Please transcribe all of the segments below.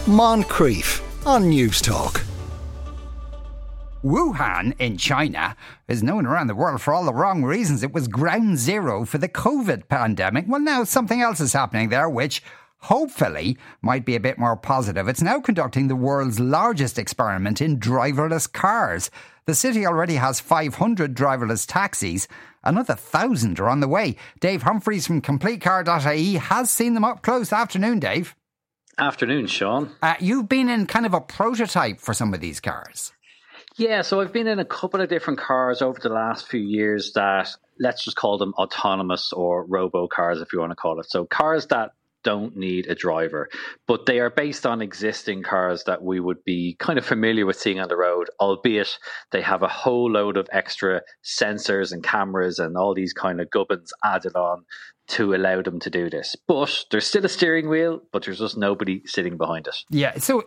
Moncrief on News Talk. Wuhan in China is known around the world for all the wrong reasons. It was ground zero for the COVID pandemic. Well, now something else is happening there, which hopefully might be a bit more positive. It's now conducting the world's largest experiment in driverless cars. The city already has 500 driverless taxis. Another 1,000 are on the way. Dave Humphreys from CompleteCar.ie has seen them up close. Afternoon, Dave. Afternoon, Sean. You've been in kind of a prototype for some of these cars. Yeah, so I've been in a couple of different cars over the last few years that, let's just call them autonomous or robo cars, if you want to call it. So cars that don't need a driver, but they are based on existing cars that we would be kind of familiar with seeing on the road, albeit they have a whole load of extra sensors and cameras and all these kind of gubbins added on to allow them to do this. But there's still a steering wheel, but there's just nobody sitting behind it. Yeah, so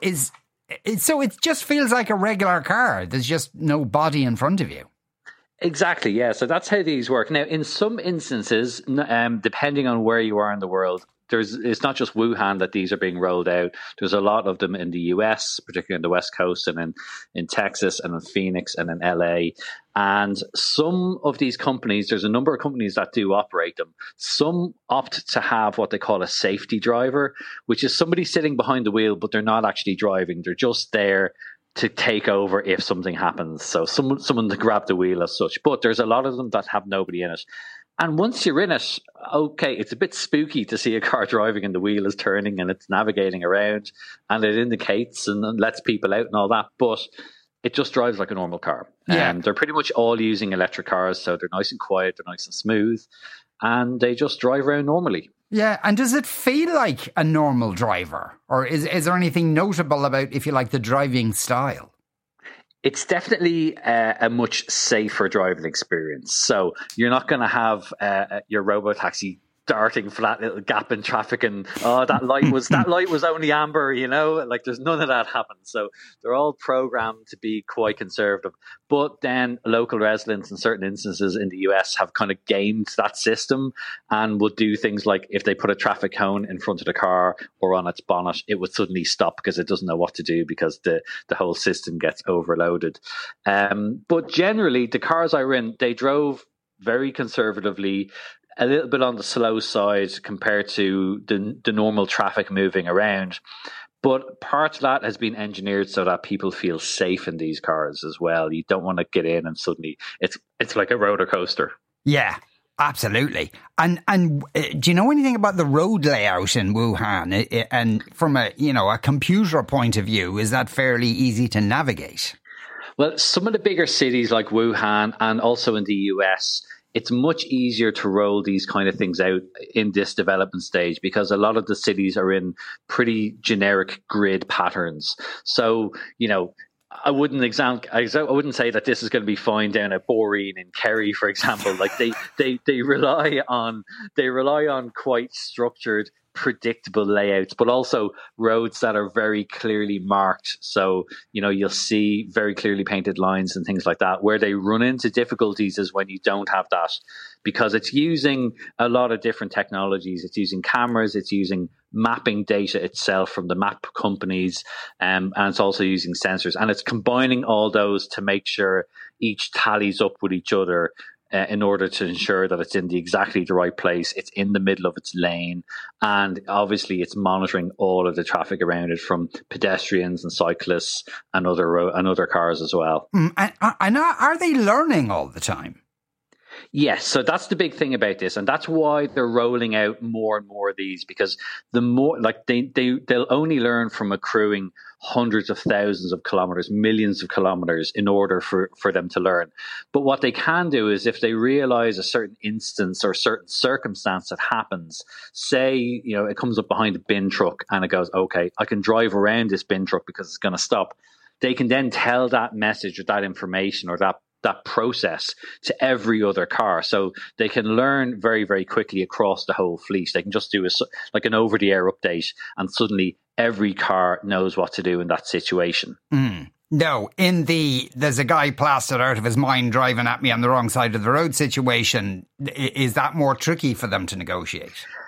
it just feels like a regular car. There's just no body in front of you. Exactly, yeah. So that's how these work. Now, in some instances, depending on where you are in the world, it's not just Wuhan that these are being rolled out. There's a lot of them in the US, particularly on the West Coast, and in Texas, and in Phoenix, and in LA. And some of these companies, there's a number of companies that do operate them. Some opt to have what they call a safety driver, which is somebody sitting behind the wheel, but they're not actually driving. They're just there to take over if something happens. So someone to grab the wheel as such. But there's a lot of them that have nobody in it. And once you're in it, okay, it's a bit spooky to see a car driving and the wheel is turning and it's navigating around and it indicates and lets people out and all that. But it just drives like a normal car. Yeah. They're pretty much all using electric cars. So they're nice and quiet, they're nice and smooth, and they just drive around normally. Yeah, and does it feel like a normal driver? Or is there anything notable about, if you like, the driving style? It's definitely a much safer driving experience. So you're not going to have your robo-taxi darting for that little gap in traffic and that light was only amber, like there's none of that happens. So they're all programmed to be quite conservative. But then local residents in certain instances in the US have kind of gamed that system and would do things like if they put a traffic cone in front of the car or on its bonnet, it would suddenly stop because it doesn't know what to do because the whole system gets overloaded. But generally, the cars I were in, they drove very conservatively, a little bit on the slow side compared to the normal traffic moving around. But part of that has been engineered so that people feel safe in these cars as well. You don't want to get in and suddenly it's like a roller coaster. Yeah, absolutely. And do you know anything about the road layout in Wuhan? And from a computer point of view, is that fairly easy to navigate? Well, some of the bigger cities like Wuhan and also in the US, it's much easier to roll these kind of things out in this development stage because a lot of the cities are in pretty generic grid patterns. So, I wouldn't say that this is going to be fine down at Boreen in Kerry, for example. Like they rely on quite structured, predictable layouts, but also roads that are very clearly marked. So, you'll see very clearly painted lines and things like that. Where they run into difficulties is when you don't have that, because it's using a lot of different technologies. It's using cameras, it's using mapping data itself from the map companies, and it's also using sensors. And it's combining all those to make sure each tallies up with each other in order to ensure that it's in exactly the right place, it's in the middle of its lane, and obviously it's monitoring all of the traffic around it from pedestrians and cyclists and other cars as well. And are they learning all the time? Yes, so that's the big thing about this, and that's why they're rolling out more and more of these, because the more, like, they'll only learn from accruing hundreds of thousands of kilometers, millions of kilometers in order for them to learn. But what they can do is, if they realize a certain instance or certain circumstance that happens, say, it comes up behind a bin truck and it goes, okay, I can drive around this bin truck because it's going to stop. They can then tell that message or that information or that process to every other car. So they can learn very, very quickly across the whole fleet. They can just do like an over-the-air update, and suddenly every car knows what to do in that situation. No, there's a guy plastered out of his mind driving at me on the wrong side of the road situation. Is that more tricky for them to negotiate?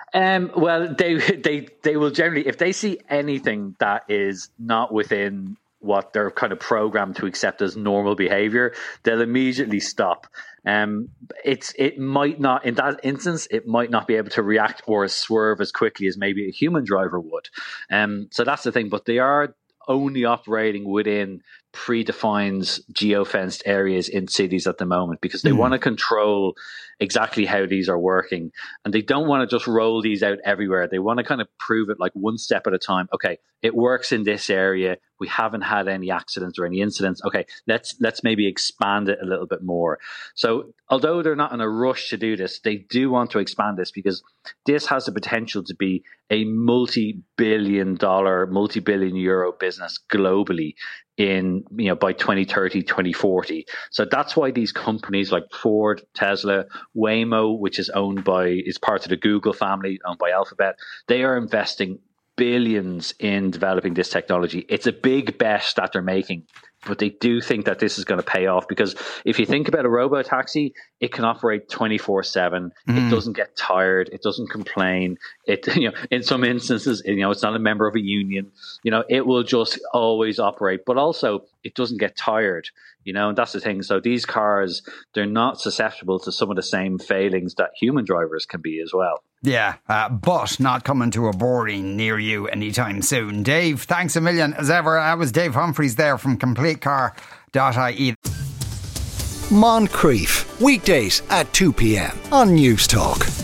Well, they will generally, if they see anything that is not within what they're kind of programmed to accept as normal behavior, they'll immediately stop. It might not, in that instance, it might not be able to react or swerve as quickly as maybe a human driver would. So that's the thing, but they are only operating within predefined geofenced areas in cities at the moment because they want to control exactly how these are working, and they don't want to just roll these out everywhere. They want to kind of prove it like one step at a time. Okay, it works in this area. We haven't had any accidents or any incidents. Okay, let's maybe expand it a little bit more. So although they're not in a rush to do this, they do want to expand this because this has the potential to be a multi-billion euro business globally in, by 2030, 2040. So that's why these companies like Ford, Tesla, Waymo, which is part of the Google family, owned by Alphabet, they are investing billions in developing this technology. It's a big bet that they're making, but they do think that this is going to pay off because if you think about a robo-taxi, it can operate 24/7. It doesn't get tired. It doesn't complain. It, in some instances, it's not a member of a union. It will just always operate, but also it doesn't get tired. And that's the thing. So these cars, they're not susceptible to some of the same failings that human drivers can be as well. Yeah, but not coming to a boarding near you anytime soon. Dave, thanks a million as ever. That was Dave Humphreys there from CompleteCar.ie. Moncrief, weekdays at 2 p.m. on News Talk.